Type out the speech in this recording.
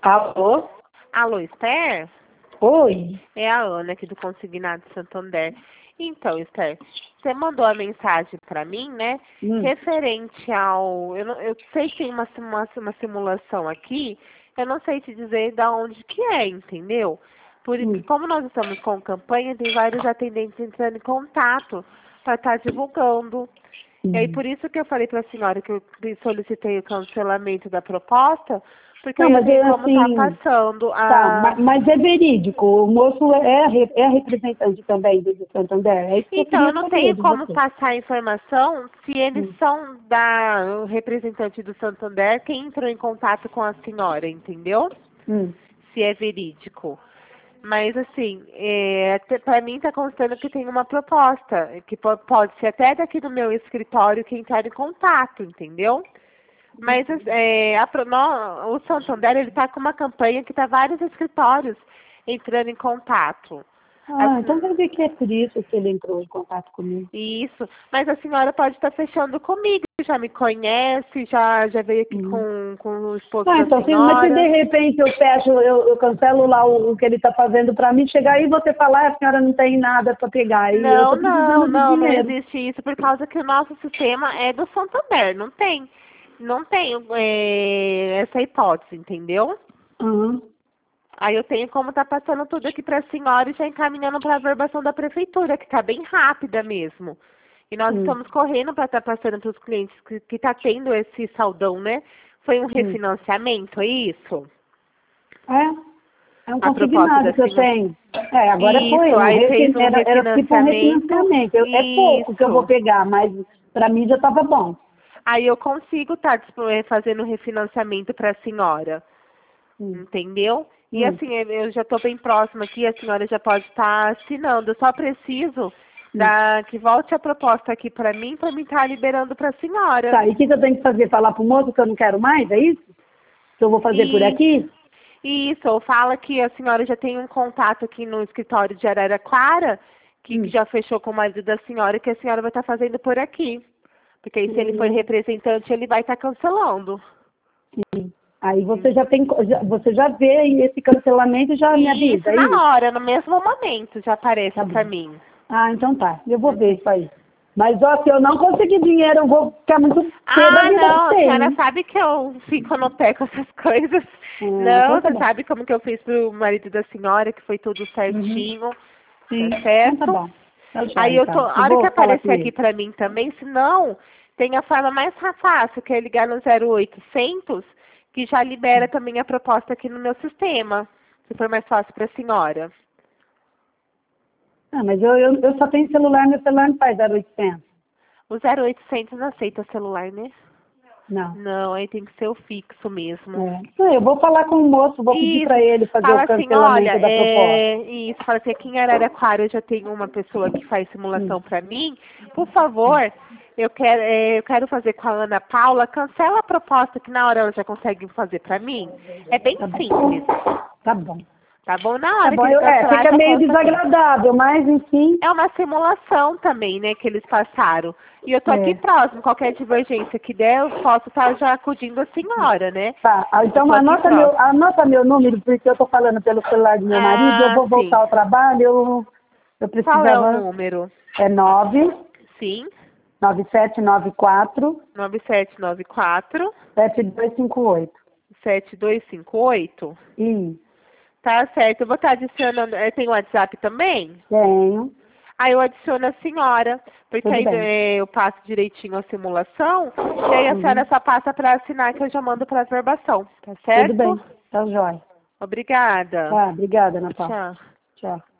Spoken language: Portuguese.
Alô? Alô, Esther? Oi? É a Ana aqui do Consignado Santander. Então, Esther, você mandou a mensagem para mim, né? Referente ao... Eu sei que tem uma simulação aqui, eu não sei te dizer de onde que é, entendeu? Porque como nós estamos com campanha, tem vários atendentes entrando em contato para estar divulgando. E aí, por isso que eu falei para a senhora que eu solicitei o cancelamento da proposta, porque Não, aí eu mas tenho é como estar assim, passando tá, a... mas é verídico, o moço é representante também do Santander, é isso que eu Então, eu queria não saber tenho de como você. passar a informação se eles são o representante do Santander, quem entrou em contato com a senhora, entendeu? Hum. Se é verídico. Mas, assim, para mim está constando que tem uma proposta, que pode ser até daqui do meu escritório que entrar em contato, entendeu? Mas o Santander, ele está com uma campanha que está vários escritórios entrando em contato. Ah, então quer dizer que é por isso que ele entrou em contato comigo. Isso, mas a senhora pode estar fechando comigo, já me conhece, já veio aqui com o esposo Ah, da então, mas se de senhora. repente eu fecho, eu cancelo lá o que ele está fazendo para mim, chegar aí e você falar, a senhora não tem nada para pegar, e eu estou precisando de Não dinheiro. existe isso, por causa que o nosso sistema é do Santander, não tem essa hipótese, entendeu? Uhum. Aí eu tenho como tá passando tudo aqui para a senhora e já encaminhando para a averbação da prefeitura, que está bem rápida mesmo. E nós estamos correndo para estar passando para os clientes que tá tendo esse saldão, né? Foi um refinanciamento, é isso? É um A proposta consignado da que eu senhora. tenho. Agora foi, Isso, aí fez um era tipo um refinanciamento. refinanciamento. É pouco que eu vou Isso. pegar, mas para mim já estava bom. Aí eu consigo estar fazendo um refinanciamento para a senhora. Entendeu? E assim, eu já estou bem próxima aqui, a senhora já pode estar assinando. Eu só preciso que volte a proposta aqui para mim estar liberando para a senhora. Tá, e o que eu tenho que fazer? Falar pro moço que eu não quero mais, é isso? Que eu vou fazer por E aqui? isso, ou fala que a senhora já tem um contato aqui no escritório de Araraquara, que já fechou com o marido da senhora, que a senhora vai estar fazendo por aqui. Porque aí, se ele for representante, ele vai estar cancelando. Aí você já tem, você já vê esse cancelamento e já me E avisa, isso é isso? na hora, no mesmo momento, já aparece Tá para bom. mim. Ah, então tá. Eu vou ver isso aí. Mas, ó, se eu não conseguir dinheiro, eu vou ficar muito pé da Ah, vida com não, a você, senhora hein? sabe que eu fico no pé com essas coisas. Então Não, tá você bom. sabe como que eu fiz pro marido da senhora, que foi tudo certinho, Sim, tá então tá certo? bom. Tá Aí jóia, eu tô, então. a Eu hora que vou falar com aparecer aqui ele. pra mim também, se não, tem a forma mais fácil, que é ligar no 0800, que já libera também a proposta aqui no meu sistema, se for mais fácil pra senhora. Ah, mas eu só tenho celular, meu celular não faz 0800. O 0800 não aceita celular, né? Não. Não, aí tem que ser o fixo mesmo. Não, eu vou falar com o moço, vou pedir Isso, para ele fazer o fala assim, olha, cancelamento da proposta. isso, fala assim, aqui em Araraquara eu já tenho uma pessoa que faz simulação para mim, por favor, eu quero fazer com a Ana Paula, cancela a proposta que na hora ela já consegue fazer para mim. É bem Tá bom. simples, Tá bom. tá bom? Na Tá hora que bom, ele cancelar fica já meio consta aqui. desagradável, mas enfim. É uma simulação também, né, que eles passaram. E eu tô aqui É. próximo, qualquer divergência que der, eu posso estar já acudindo a senhora, né? Tá, Eu então tô aqui próximo. anota meu número, porque eu tô falando pelo celular do meu marido, eu Ah, vou voltar sim. ao trabalho, eu Qual é o precisava, número? é Sim, 99794 9794 7258. 7258. Isso, Tá certo, eu vou estar adicionando. Tem o WhatsApp também? tenho, Aí eu adiciono a senhora, porque tudo aí bem. eu passo direitinho a simulação, e aí a senhora só passa para assinar que eu já mando para a verbação, tá Tudo certo? bem, tá jóia. Obrigada. Tá, obrigada, Ana Paula. Tchau. Tchau.